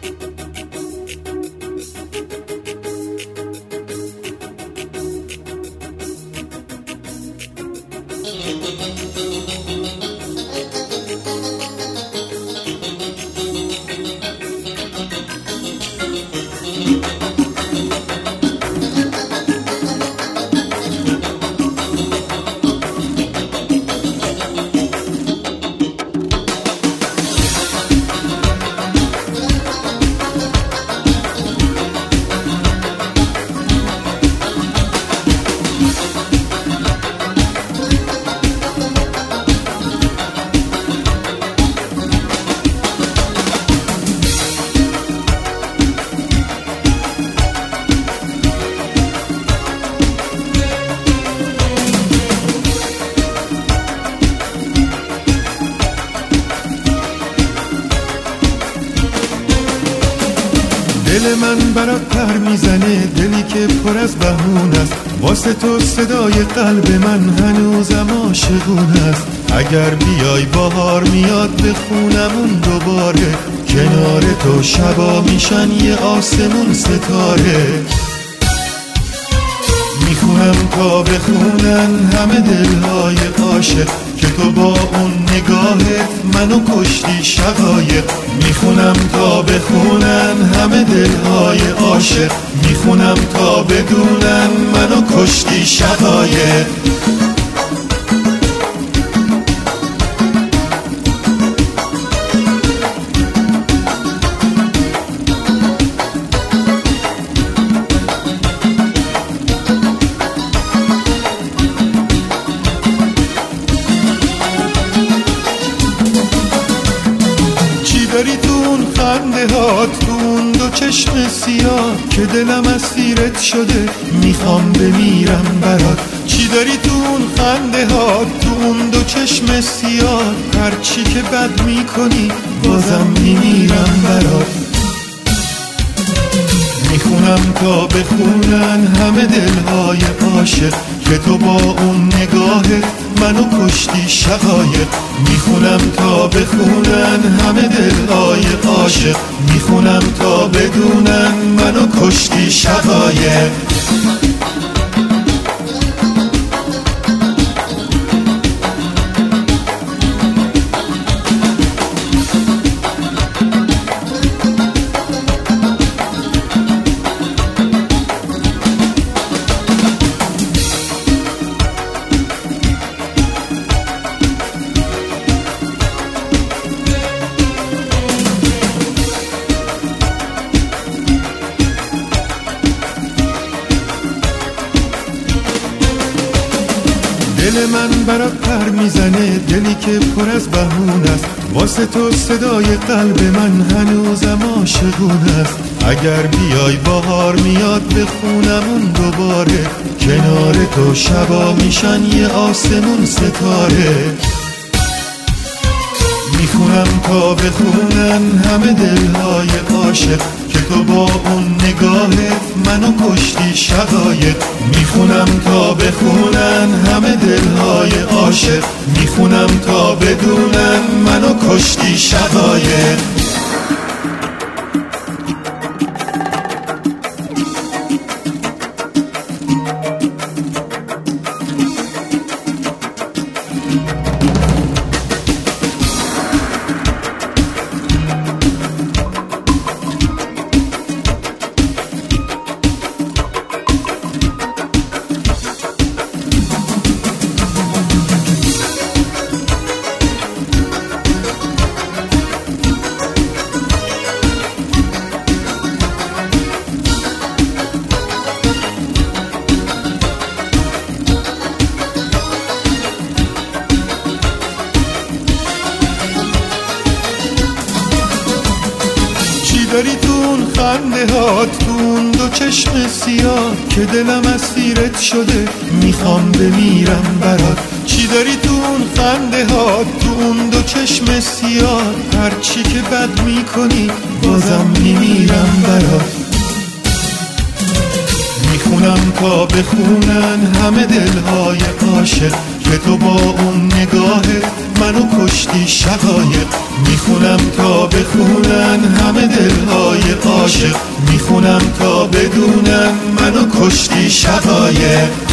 دل من برات پر میزنه، دلی که پر از بهونه است. واسه تو صدای قلب من هنوزم عاشقونه است. اگر بیای بهار میاد به خونمون دوباره، کنار تو شبا میشن یه آسمون ستاره. میخونم تا بخونن همه دلهای عاشق که تو با اون نگاهت منو کشتی شقایق. میخونم تا بخونن همه دلهای عاشق، میخونم تا بدونن منو کشتی شقایق. داری تو اون خنده هات، تو اون دو چشم سیاه که دلم اسیرت شده میخوام بمیرم برات. چی داری تو اون خنده هات، تو اون دو چشم سیاه، هرچی که بد میکنی بازم میمیرم برات. میخونم تا بخونن همه دلهای عاشق که تو با اون نگاهت منو کشتی شقایق. میخونم تا بخونن همه دلهای عاشق، میخونم تا بدونن منو کشتی شقایق. دل من برات پر میزنه، دلی که پر از بهونه است. واسه تو صدای قلب من هنوزم عاشقونه است. اگر بیای بهار میاد به خونمون دوباره، کنار تو شبا میشن یه آسمون ستاره. میخونم تا بخونن همه دلهای عاشق که تو با اون نگاهت منو کشتی شقایق. میخونم تا بخونن همه دلهای عاشق، میخونم تا بدونن منو کشتی شقایق. داری تو اون خنده هات، تو اون دو چشم سیاه که دلم اسیرت شده میخوام بمیرم برات. چی داری تو اون خنده هات، تو اون دو چشم سیاه، هرچی که بد میکنی بازم میمیرم برات. میخونم تا بخونن همه دلهای عاشق که که تو با اون نگاهت منو کشتی شقایق. میخونم تا بخونن همه دلهای عاشق، میخونم تا بدونن منو کشتی شقایق.